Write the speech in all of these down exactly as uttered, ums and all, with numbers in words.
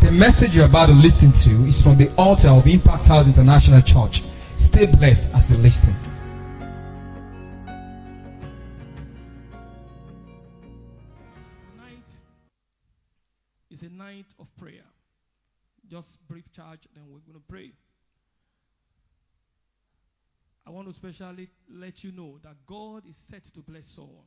The message you're about to listen to is from the altar of Impact House International Church. Stay blessed as you listen. Tonight is a night of prayer. Just brief charge, then we're going to pray. I want to specially let you know that God is set to bless someone.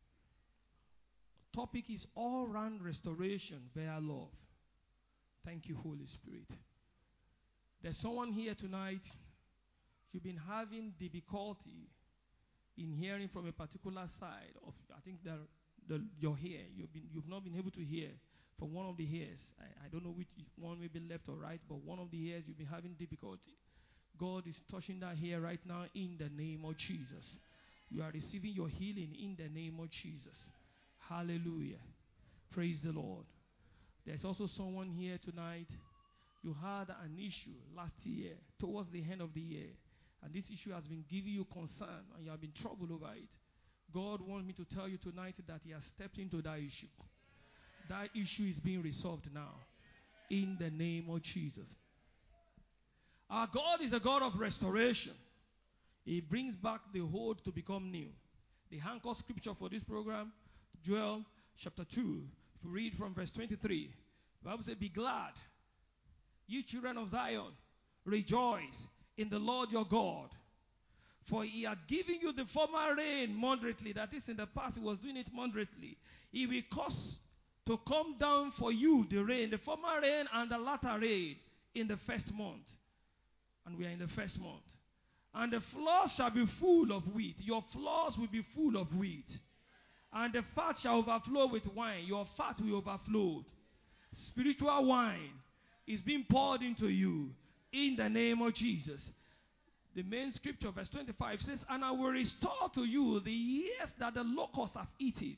Topic is all-round restoration via love. Thank you, Holy Spirit. There's someone here tonight, you've been having difficulty in hearing from a particular side of, I think, the, the, your hair. You've, been, you've not been able to hear from one of the hairs. I, I don't know which one may be left or right, but one of the hairs you've been having difficulty. God is touching that hair right now in the name of Jesus. You are receiving your healing in the name of Jesus. Hallelujah. Praise the Lord. There's also someone here tonight. You had an issue last year, towards the end of the year, and this issue has been giving you concern, and you have been troubled over it. God wants me to tell you tonight that He has stepped into that issue. That issue is being resolved now, in the name of Jesus. Our God is a God of restoration. He brings back the old to become new. The anchor scripture for this program, Joel chapter two. If we read from verse twenty-three, the Bible says, "Be glad, you children of Zion, rejoice in the Lord your God. For He had given you the former rain moderately." That is, in the past He was doing it moderately. He will cause to come down for you the rain, the former rain and the latter rain, in the first month. And we are in the first month. "And the floors shall be full of wheat." Your floors will be full of wheat. "And the fat shall overflow with wine." Your fat will overflow. Spiritual wine is being poured into you in the name of Jesus. The main scripture, verse twenty-five, says, "And I will restore to you the years that the locusts have eaten."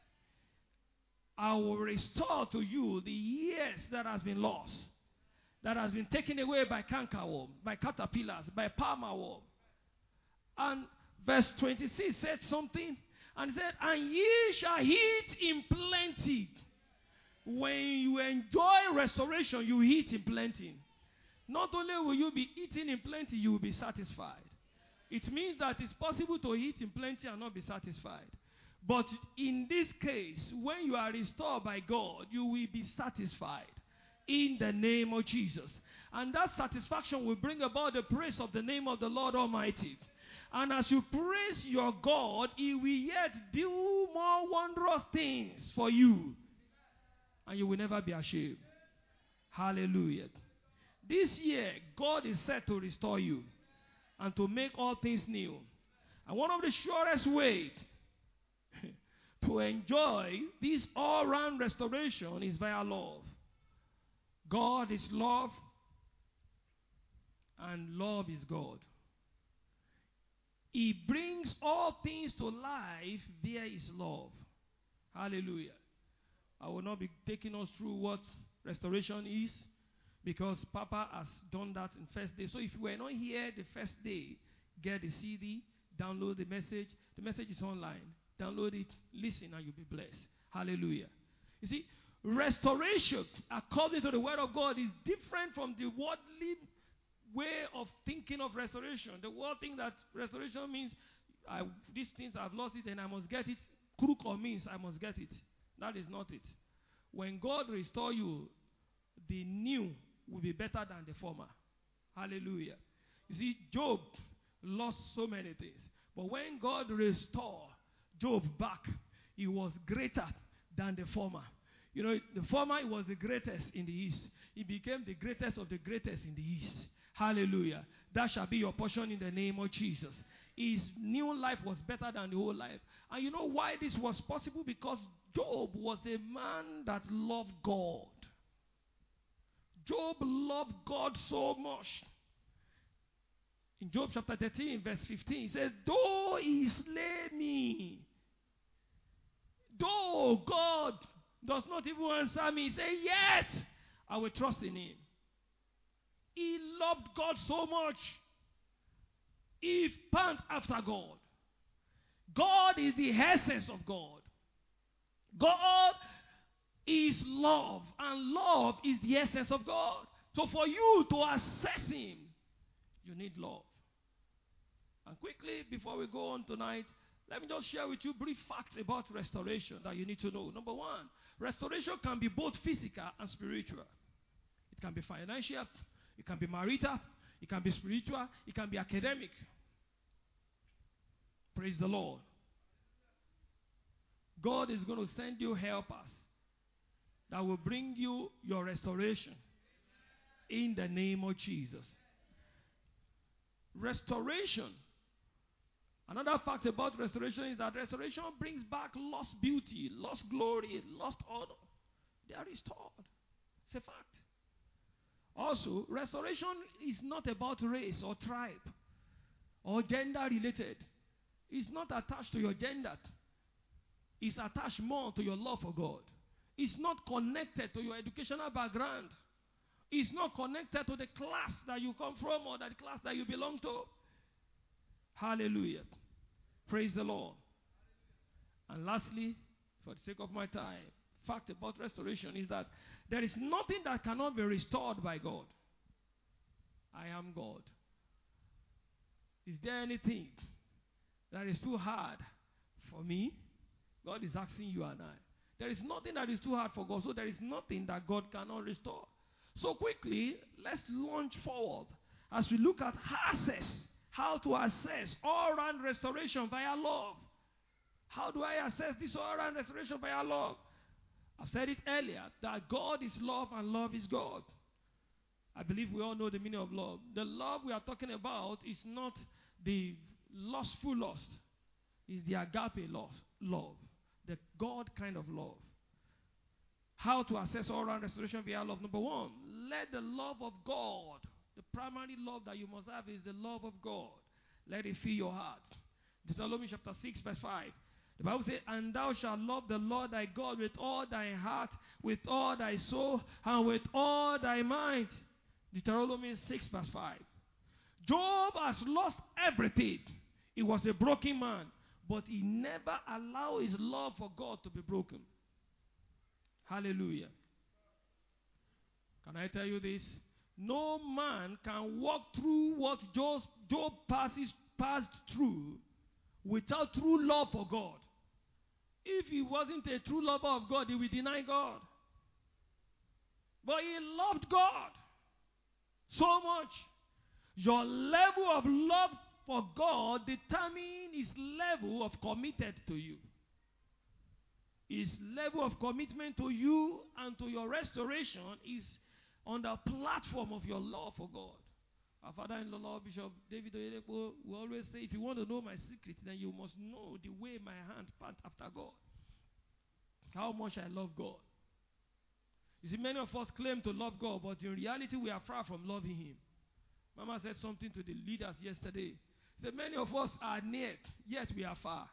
I will restore to you the years that has been lost, that has been taken away by cankerworm, by caterpillars, by palmer worm. And verse twenty-six said something, and said, "And ye shall eat in plenty." When you enjoy restoration, you eat in plenty. Not only will you be eating in plenty, you will be satisfied. It means that it's possible to eat in plenty and not be satisfied. But in this case, when you are restored by God, you will be satisfied in the name of Jesus. And that satisfaction will bring about the praise of the name of the Lord Almighty. And as you praise your God, He will yet do more wondrous things for you. And you will never be ashamed. Hallelujah. This year, God is set to restore you and to make all things new. And one of the surest ways to enjoy this all-round restoration is via love. God is love, and love is God. He brings all things to life via His love. Hallelujah. I will not be taking us through what restoration is, because Papa has done that in first day. So if you were not here the first day, get the C D, download the message. The message is online. Download it, listen, and you'll be blessed. Hallelujah. You see, restoration, according to the word of God, is different from the worldly way of thinking of restoration. The world thinks that restoration means I, these things I've lost it and I must get it. Kuruko means I must get it. That is not it. When God restores you, the new will be better than the former. Hallelujah. You see, Job lost so many things. But when God restored Job back, he was greater than the former. You know, the former was the greatest in the east. He became the greatest of the greatest in the east. Hallelujah. That shall be your portion in the name of Jesus. His new life was better than the whole life. And you know why this was possible? Because Job was a man that loved God. Job loved God so much. In Job chapter thirteen, verse fifteen, he says, "Though He slay me, though God does not even answer me, say, yet I will trust in Him." He loved God so much. He pants after God. God is the essence of God. God is love, and love is the essence of God. So for you to access Him, you need love. And quickly, before we go on tonight, let me just share with you brief facts about restoration that you need to know. Number one, restoration can be both physical and spiritual. It can be financial, it can be marital, it can be spiritual, it can be academic. Praise the Lord. God is going to send you helpers that will bring you your restoration in the name of Jesus. Restoration. Another fact about restoration is that restoration brings back lost beauty, lost glory, lost honor. They are restored. It's a fact. Also, restoration is not about race or tribe or gender related. It's not attached to your gender. It's attached more to your love for God. It's not connected to your educational background. It's not connected to the class that you come from or the class that you belong to. Hallelujah. Praise the Lord. And lastly, for the sake of my time, fact about restoration is that there is nothing that cannot be restored by God. I am God. Is there anything that is too hard for me? God is asking you and I. There is nothing that is too hard for God, so there is nothing that God cannot restore. So quickly, let's launch forward as we look at access, how to access all-round restoration via love. How do I access this all-round restoration via love? I've said it earlier, that God is love and love is God. I believe we all know the meaning of love. The love we are talking about is not the lustful lust. It's the agape love, love, the God kind of love. How to access all-round restoration via love? Number one, let the love of God, the primary love that you must have is the love of God. Let it fill your heart. Deuteronomy chapter six, verse five. The Bible says, and thou shalt love the Lord thy God with all thy heart, with all thy soul, and with all thy mind. Deuteronomy six, verse five. Job has lost everything. He was a broken man, but he never allowed his love for God to be broken. Hallelujah. Can I tell you this? No man can walk through what Job, Job passes, passed through without true love for God. If he wasn't a true lover of God, he would deny God. But he loved God so much. Your level of love for God determines his level of committed to you. His level of commitment to you and to your restoration is on the platform of your love for God. Our father-in-law, Bishop David Oyedepo, will always say, if you want to know my secret, then you must know the way my hand pants after God. How much I love God. You see, many of us claim to love God, but in reality, we are far from loving Him. Mama said something to the leaders yesterday. She said, many of us are near, yet we are far.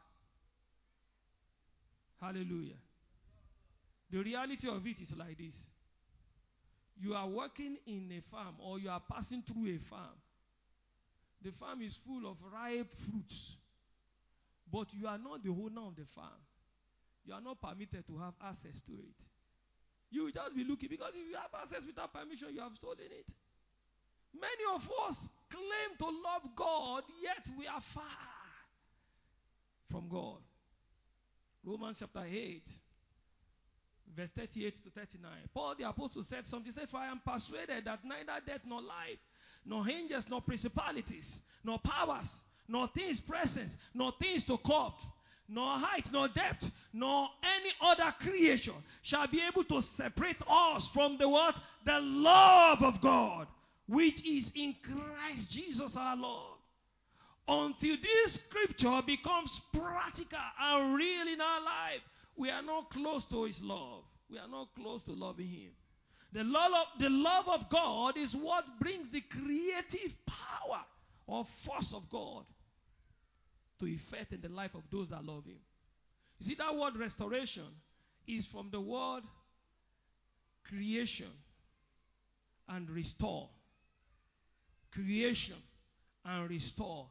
Hallelujah. The reality of it is like this. You are working in a farm or you are passing through a farm. The farm is full of ripe fruits. But you are not the owner of the farm. You are not permitted to have access to it. You will just be looking, because if you have access without permission, you have stolen it. Many of us claim to love God, yet we are far from God. Romans chapter eight. Verse thirty-eight to thirty-nine. Paul the apostle said something. He said, for I am persuaded that neither death nor life, nor angels, nor principalities, nor powers, nor things present, nor things to come, nor height, nor depth, nor any other creation shall be able to separate us from the what? The love of God, which is in Christ Jesus our Lord. Until this scripture becomes practical and real in our life, we are not close to His love. We are not close to loving Him. The love of, the love of God is what brings the creative power or force of God to effect in the life of those that love Him. You see, that word restoration is from the word creation and restore. Creation and restore.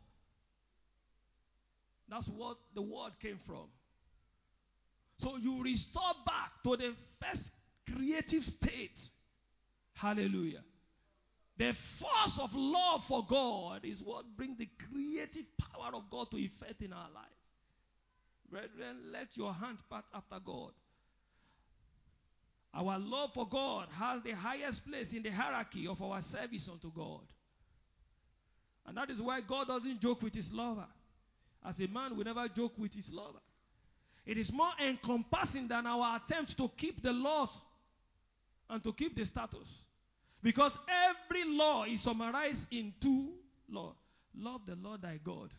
That's what the word came from. So you restore back to the first creative state. Hallelujah. The force of love for God is what brings the creative power of God to effect in our life. Brethren, let your hand part after God. Our love for God has the highest place in the hierarchy of our service unto God. And that is why God doesn't joke with his lover. As a man will never joke with his lover. It is more encompassing than our attempts to keep the laws and to keep the status. Because every law is summarized in two laws. Love the Lord thy God.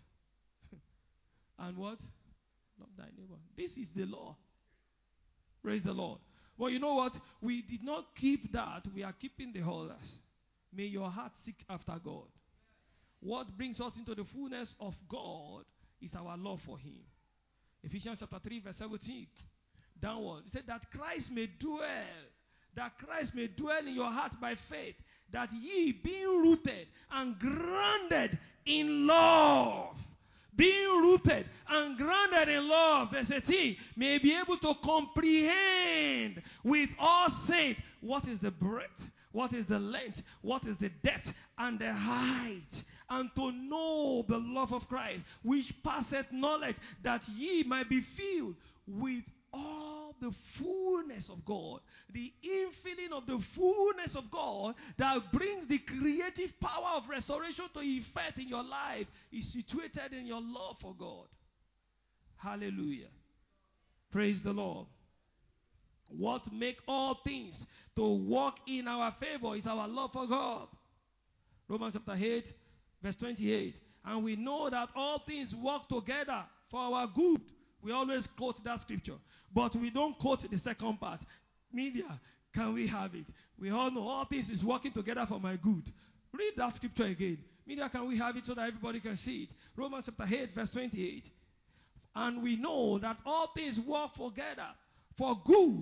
And what? Love thy neighbor. This is the law. Praise the Lord. Well, you know what? We did not keep that. We are keeping the others. May your heart seek after God. What brings us into the fullness of God is our love for him. Ephesians chapter three verse seventeen. Downward. It said that Christ may dwell. That Christ may dwell in your heart by faith. That ye being rooted and grounded in love. Being rooted and grounded in love, verse eighteen, may be able to comprehend with all saints what is the breadth, what is the length, what is the depth, and the height, and to know the love of Christ, which passeth knowledge, that ye might be filled with all the fullness of God. The infilling of the fullness of God that brings the creative power of restoration to effect in your life is situated in your love for God. Hallelujah. Praise the Lord. What make all things to work in our favor is our love for God. Romans chapter eight, verse twenty-eight. And we know that all things work together for our good. We always quote that scripture. But we don't quote the second part. Media, can we have it? We all know all things is working together for my good. Read that scripture again. Media, can we have it so that everybody can see it? Romans chapter eight, verse twenty-eight. And we know that all things work together for good.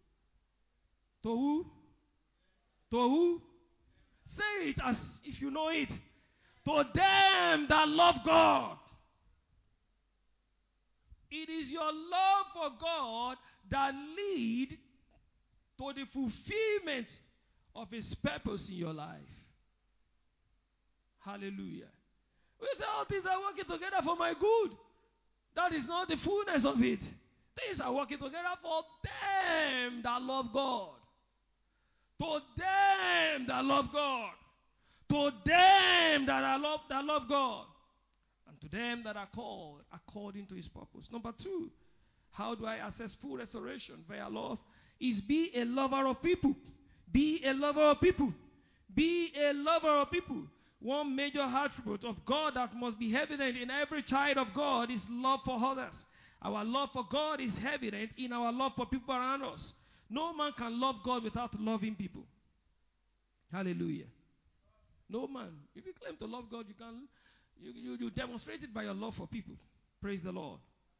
To who? To who? Say it as if you know it. To them that love God. It is your love for God that lead to the fulfillment of his purpose in your life. Hallelujah. We say all things are working together for my good. That is not the fullness of it. Things are working together for them that love God. To them that love God. To them that are love that love God. And to them that are called according to his purpose. Number two, how do I access full restoration via love? Is be a lover of people. Be a lover of people. Be a lover of people. One major attribute of God that must be evident in every child of God is love for others. Our love for God is evident in our love for people around us. No man can love God without loving people. Hallelujah. No man. If you claim to love God, you can you, you, you demonstrate it by your love for people. Praise the Lord.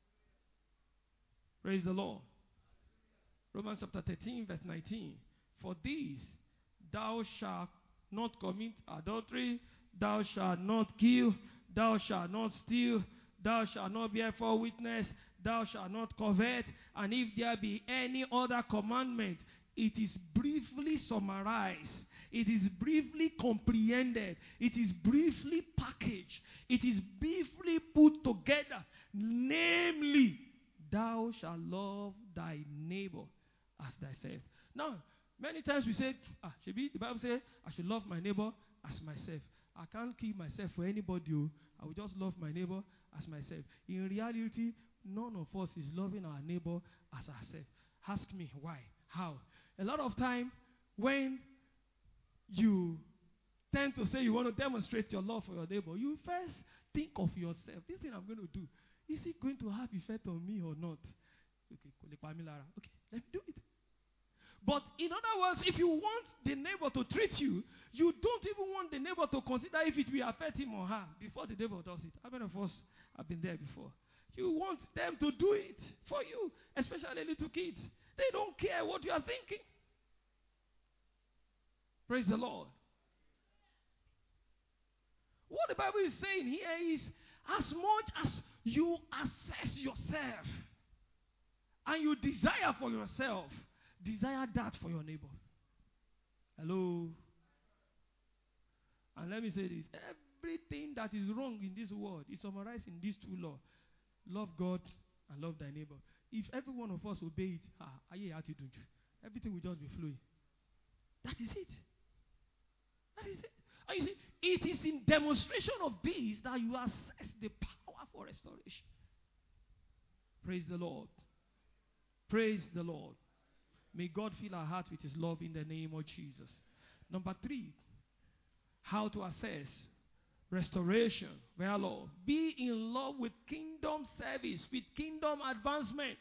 Praise the Lord. Romans chapter thirteen, verse nineteen. For this thou shalt not commit adultery, thou shalt not kill, thou shalt not steal, thou shalt not bear false witness, thou shalt not covet, and if there be any other commandment, it is briefly summarized. It is briefly comprehended. It is briefly packaged. It is briefly put together. Namely, thou shalt love thy neighbor as thyself. Now, many times we say, ah, Shebi, the Bible says, I should love my neighbor as myself. I can't kill myself for anybody. Oh. I will just love my neighbor as myself. In reality, none of us is loving our neighbor as ourselves. Ask me why, how. A lot of time, when you tend to say you want to demonstrate your love for your neighbor, you first think of yourself. This thing I'm going to do, is it going to have effect on me or not? Okay, okay, let me do it. But in other words, if you want the neighbor to treat you, you don't even want the neighbor to consider if it will affect him or her before the neighbor does it. How many of us have been there before? You want them to do it for you, especially little kids. They don't care what you are thinking. Praise the Lord. What the Bible is saying here is, as much as you assess yourself and you desire for yourself, Desire that for your neighbor. Hello? And let me say this. Everything that is wrong in this world is summarized in these two laws. Love God and love thy neighbor. If every one of us obey it, ah, everything will just be flowing. That is it. That is it. And you see, it is in demonstration of this that you assess the power for restoration. Praise the Lord. Praise the Lord. May God fill our heart with his love in the name of Jesus. Number three, how to assess restoration. Well, Lord, be in love with kingdom service, with kingdom advancement.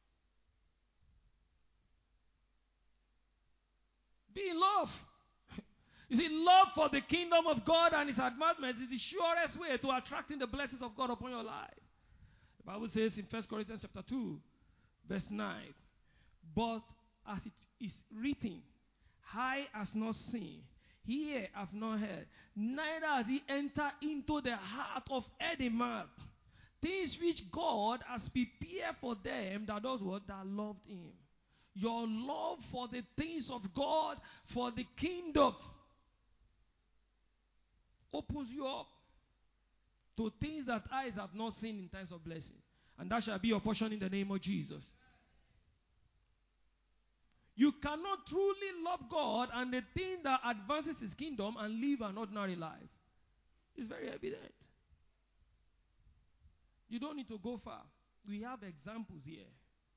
Be in love. You see, love for the kingdom of God and its advancement is the surest way to attracting the blessings of God upon your life. The Bible says in First Corinthians chapter two, verse nine, but as it is written, eye has not seen, ear have not heard, neither has he entered into the heart of any man, things which God has prepared for them that does what? That loved him. Your love for the things of God, for the kingdom, opens you up to things that eyes have not seen in times of blessing. And that shall be your portion in the name of Jesus. You cannot truly love God and the thing that advances his kingdom and live an ordinary life. It's very evident. You don't need to go far. We have examples here.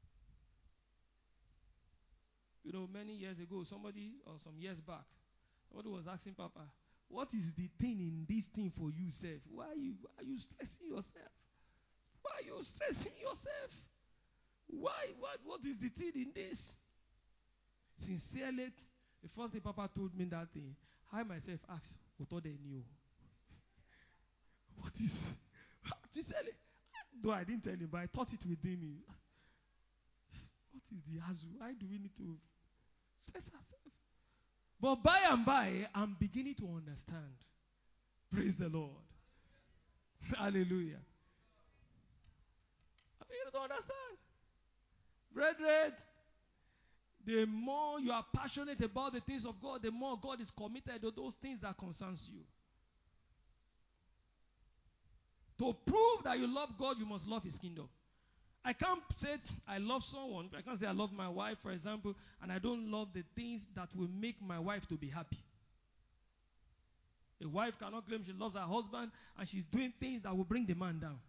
You know, many years ago, somebody, or some years back, somebody was asking Papa, what is the thing in this thing for you, self? Why are you, why are you stressing yourself? Why are you stressing yourself? Why, what, what is the thing in this? Sincerely, the first thing Papa told me that thing, I myself asked, what they knew? What is sincerely? Though I didn't tell him, but I thought it within me. What is the hazu? Why do we need to stress ourselves? But by and by, I'm beginning to understand. Praise the Lord. Hallelujah. I'm beginning to understand. Brethren, the more you are passionate about the things of God, the more God is committed to those things that concerns you. To prove that you love God, you must love his kingdom. I can't say I love someone. I can't say I love my wife, for example, and I don't love the things that will make my wife to be happy. A wife cannot claim she loves her husband and she's doing things that will bring the man down.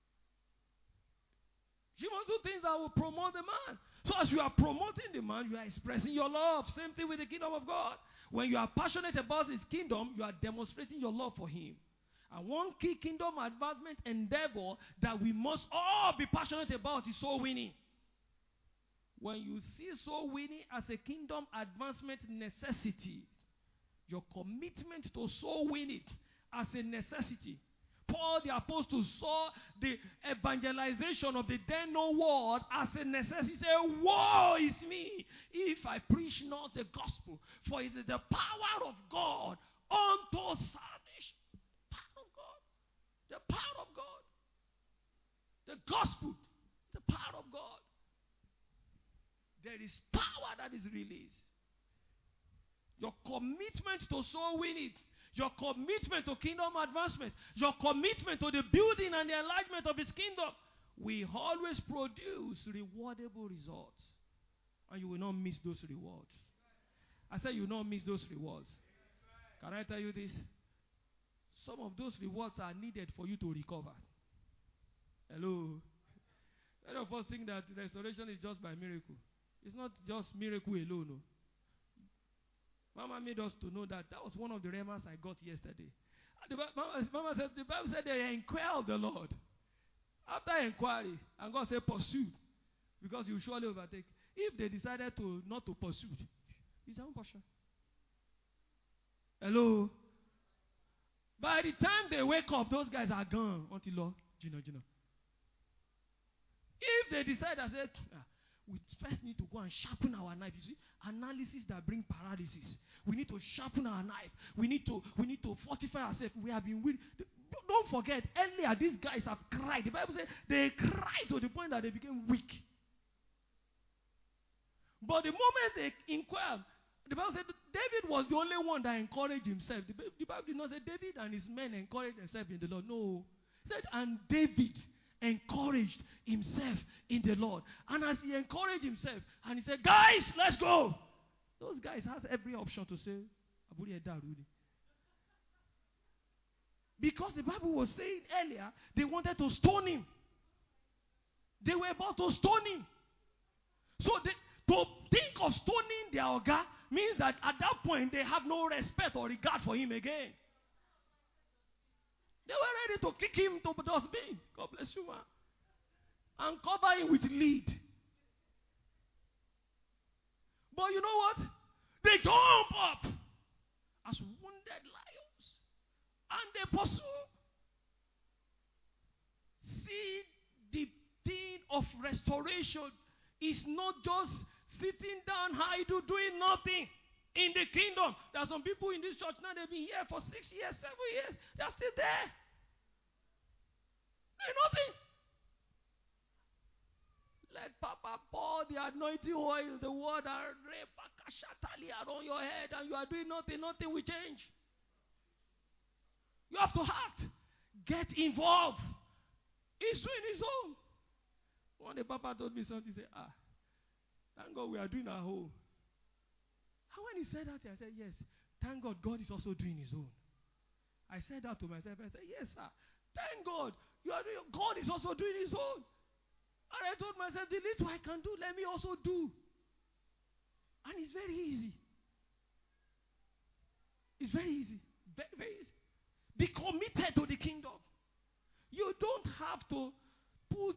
She must do things that will promote the man. So as you are promoting the man, you are expressing your love. Same thing with the kingdom of God. When you are passionate about his kingdom, you are demonstrating your love for him. And one key kingdom advancement endeavor that we must all be passionate about is soul winning. When you see soul winning as a kingdom advancement necessity, your commitment to soul winning as a necessity. Paul the apostle saw the evangelization of the then known world as a necessity. He said, woe is me if I preach not the gospel, for it is the power of God unto salvation. The power of God. The gospel. The power of God. There is power that is released. Your commitment to soul winning, your commitment to kingdom advancement, your commitment to the building and the enlargement of his kingdom will always produce rewardable results. And you will not miss those rewards. I said you will not miss those rewards. Can I tell you this? Some of those rewards are needed for you to recover. Hello? Many of us think that restoration is just by miracle. It's not just miracle alone. No. Mama made us to know that that was one of the remarks I got yesterday. The, Mama, Mama said, the Bible said they inquire of the Lord. After inquiry, and God said pursue, because you surely overtake. If they decided to not to pursue, it's their own portion. Hello? By the time they wake up, those guys are gone. Until Lord, Gino, Gino. If they decide, I said, ah, we first need to go and sharpen our knife. You see, analysis that bring paralysis. We need to sharpen our knife. We need to, we need to fortify ourselves. We have been weak. Don't forget, earlier these guys have cried. The Bible says they cried to the point that they became weak. But the moment they inquired, the Bible said David was the only one that encouraged himself. The, the Bible did not say David and his men encouraged themselves in the Lord. No. It said, and David encouraged himself in the Lord. And as he encouraged himself, and he said, guys, let's go. Those guys had every option to say, because the Bible was saying earlier, they wanted to stone him. They were about to stone him. So they, to think of stoning their Oga means that at that point they have no respect or regard for him again. They were ready to kick him to the dustbin. God bless you, man. And cover him with lead. But you know what? They jump up as wounded lions. And they pursue. See, the thing of restoration is not just sitting down idle, doing nothing in the kingdom. There are some people in this church now, they've been here for six years, seven years. They're still there. They're nothing. Let Papa pour the anointing oil, the word on your head, and you are doing nothing. Nothing will change. You have to act. Get involved. He's doing his own. One day Papa told me something. He said, ah, thank God we are doing our own. And when he said that, I said, yes, thank God God is also doing his own. I said that to myself. I said, yes, sir. Thank God. You are doing, God is also doing his own. And I told myself, the little I can do, let me also do. And it's very easy. It's very easy. Very, very easy. Be committed to the kingdom. You don't have to put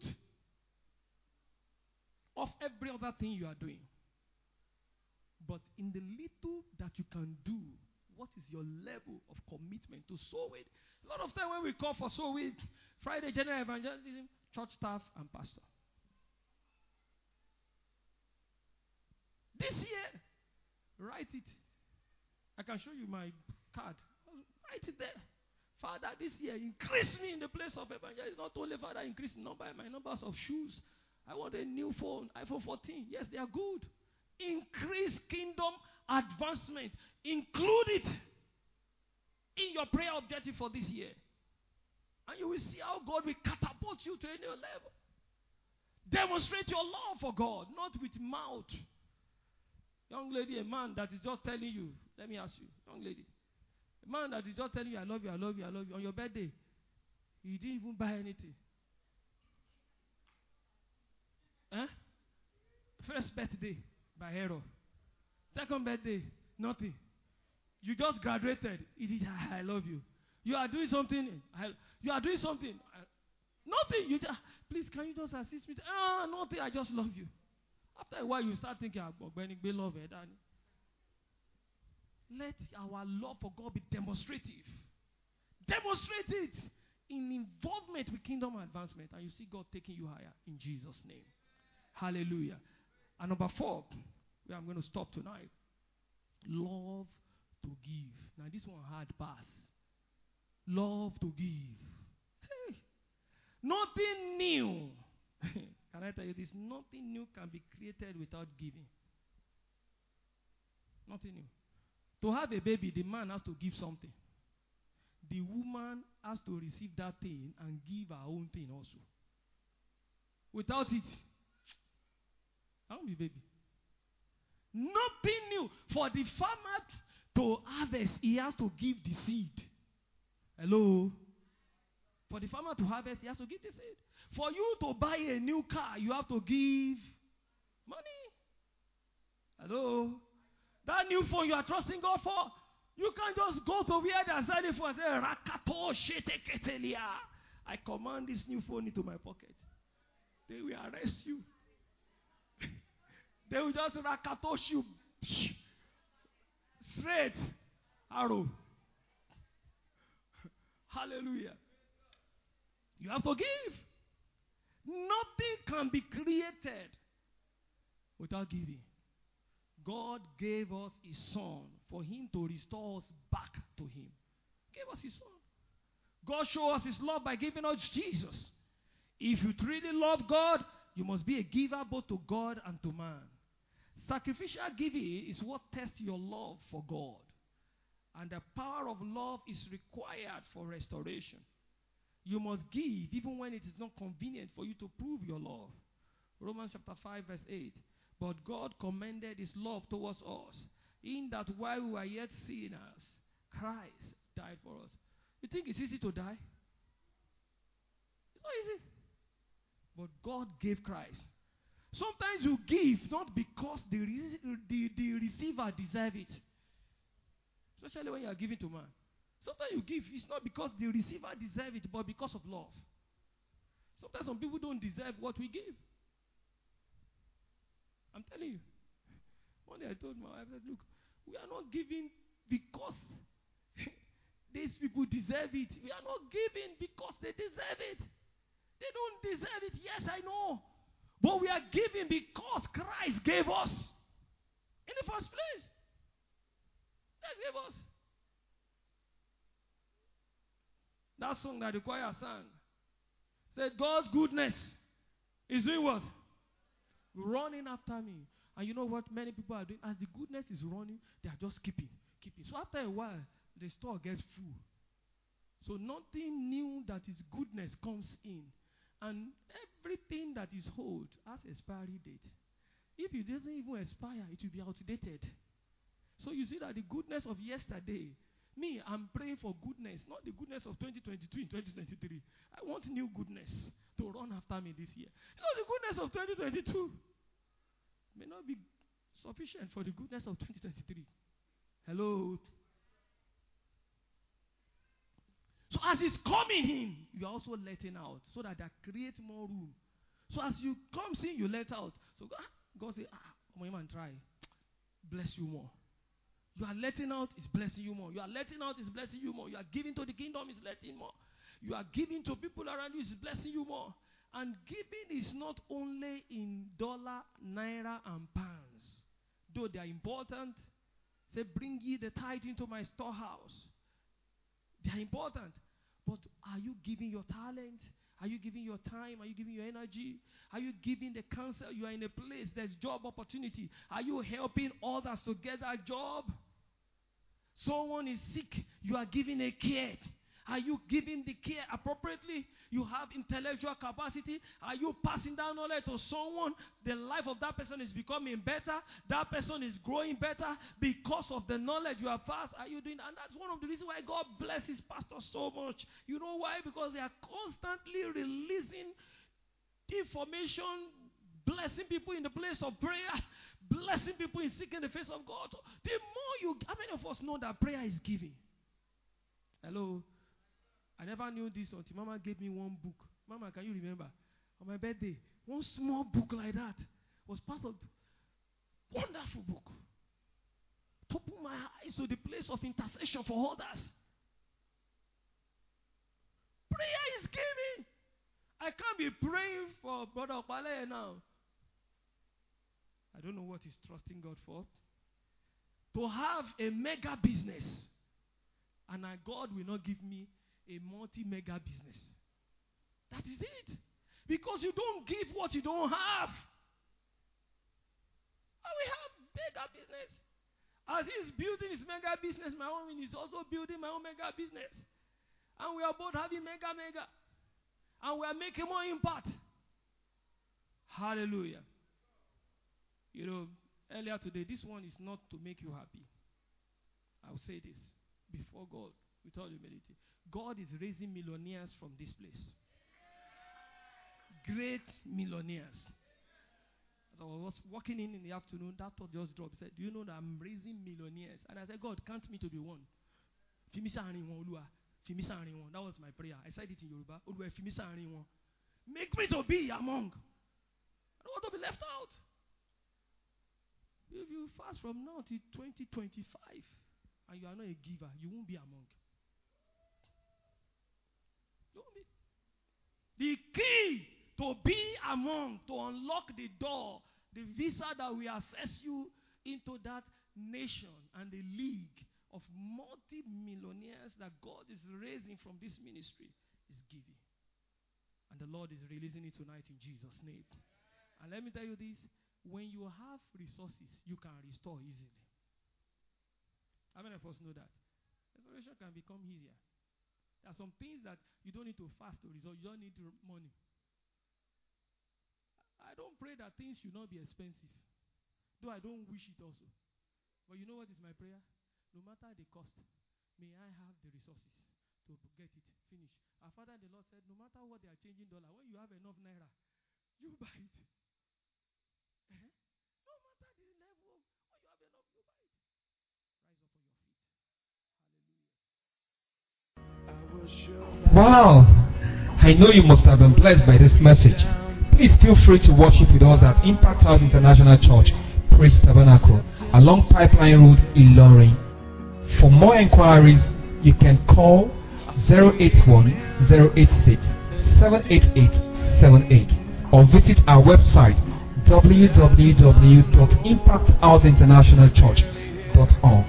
off every other thing you are doing. But in the little that you can do, what is your level of commitment to sow it? A lot of time when we call for sow it, Friday general evangelism, church staff and pastor. This year, write it. I can show you my card. Write it there. Father, this year, increase me in the place of evangelism. Not only, Father, increase number, my numbers of shoes. I want a new phone, iPhone fourteen. Yes, they are good. Increase kingdom advancement. Include it in your prayer objective for this year. And you will see how God will catapult you to a new level. Demonstrate your love for God, not with mouth. Young lady, a man that is just telling you, let me ask you, young lady, a man that is just telling you, I love you, I love you, I love you, on your birthday, you didn't even buy anything. Huh? First birthday, by error. Second birthday, nothing. You just graduated, he did, I, I love you. You are doing something, I, you are doing something, I, nothing. You just, please, can you just assist me? Ah, nothing, I just love you. After a while, you start thinking about burning love. Let our love for God be demonstrative. Demonstrate it in involvement with kingdom advancement, and you see God taking you higher in Jesus' name. Hallelujah. And number four, where I'm going to stop tonight, love to give. Now this one hard pass. Love to give. Hey, nothing new. Can I tell you this? Nothing new can be created without giving. Nothing new. To have a baby, the man has to give something. The woman has to receive that thing and give her own thing also. Without it, I won't be baby. Nothing new. For the farmer to harvest, he has to give the seed. Hello? For the farmer to harvest, he has to give the seed. For you to buy a new car, you have to give money. Hello? That new phone you are trusting God for, you can't just go to where they are selling for and say, Rakato sheteketelia. I command this new phone into my pocket. They will arrest you. They will just Rakato you. Straight arrow. Hallelujah. You have to give. Nothing can be created without giving. God gave us his son for him to restore us back to him. Gave us his son. God showed us his love by giving us Jesus. If you truly love God, you must be a giver both to God and to man. Sacrificial giving is what tests your love for God. And the power of love is required for restoration. You must give even when it is not convenient for you to prove your love. Romans chapter five verse eight. But God commended his love towards us, in that while we were yet sinners, Christ died for us. You think it's easy to die? It's not easy. But God gave Christ. Sometimes you give not because the, the, the receiver deserves it. Especially when you are giving to man. Sometimes you give, it's not because the receiver deserves it, but because of love. Sometimes some people don't deserve what we give. I'm telling you. One day I told my wife, I said, look, we are not giving because these people deserve it. We are not giving because they deserve it. They don't deserve it. Yes, I know. But we are giving because Christ gave us. In the first place. Christ gave us. That song that the choir sang said, God's goodness is doing what? Running after me. And you know what many people are doing? As the goodness is running, they are just keeping, keeping. So after a while, the store gets full. So nothing new that is goodness comes in. And everything that is old has expiry date. If it doesn't even expire, it will be outdated. So you see that the goodness of yesterday, me, I'm praying for goodness, not the goodness of twenty twenty-two and twenty twenty-three. I want new goodness to run after me this year. You know, the goodness of twenty twenty-two may not be sufficient for the goodness of twenty twenty-three. Hello? So as it's coming in, you're also letting out so that that creates more room. So as you come in, you let out. So God, God say, ah, come on, man, try. Bless you more. You are letting out, it's blessing you more. You are letting out, it's blessing you more. You are giving to the kingdom, it's letting more. You are giving to people around you, it's blessing you more. And giving is not only in dollar, naira, and pounds. Though they are important. Say, bring ye the tithe into my storehouse. They are important. But are you giving your talent? Are you giving your time? Are you giving your energy? Are you giving the counsel? You are in a place, there's job opportunity. Are you helping others to get a job? Someone is sick. You are giving a care. Are you giving the care appropriately? You have intellectual capacity. Are you passing down knowledge to someone? The life of that person is becoming better. That person is growing better because of the knowledge you have passed. Are you doing that? And that's one of the reasons why God blesses pastors so much. You know why? Because they are constantly releasing information, blessing people in the place of prayer, blessing people in seeking the face of God. So the more you, how many of us know that prayer is giving? Hello? I never knew this until Mama gave me one book. Mama, can you remember? On my birthday, one small book like that was part of the wonderful book. To open my eyes to the place of intercession for others. Prayer is giving. I can't be praying for Brother Opale now. I don't know what he's trusting God for. To have a mega business. And I, God will not give me a multi-mega business. That is it. Because you don't give what you don't have. And we have mega business. As he's building his mega business, my own is also building my own mega business. And we are both having mega, mega. And we are making more impact. Hallelujah. You know, earlier today, this one is not to make you happy. I'll say this before God, with all humility. God is raising millionaires from this place. Great millionaires. As I was walking in in the afternoon, that thought just dropped. He said, do you know that I'm raising millionaires? And I said, God, count me to be one. That was my prayer. I said it in Yoruba. Make me to be among. I don't want to be left out. If you fast from now till twenty twenty-five and you are not a giver, you won't be among. You won't be. The key to be among, to unlock the door, the visa that will access you into that nation and the league of multi-millionaires that God is raising from this ministry is giving. And the Lord is releasing it tonight in Jesus' name. And let me tell you this, when you have resources, you can restore easily. How many of us know that? Restoration can become easier. There are some things that you don't need to fast to resolve. You don't need to money. I don't pray that things should not be expensive. Though I don't wish it also. But you know what is my prayer? No matter the cost, may I have the resources to get it. Finish. Our Father the Lord said, no matter what they are changing dollar, when you have enough naira, you buy it. Uh-huh. No matter the level, when you have enough, you buy it. Rise up on your feet. Hallelujah. Wow! I know you must have been blessed by this message. Please feel free to worship with us at Impact House International Church, Praise Tabernacle, along Pipeline Road, Ilorin. For more inquiries, you can call zero eight one, zero eight six, seven eight eight seven eight or visit our website w w w dot impact house international church dot org.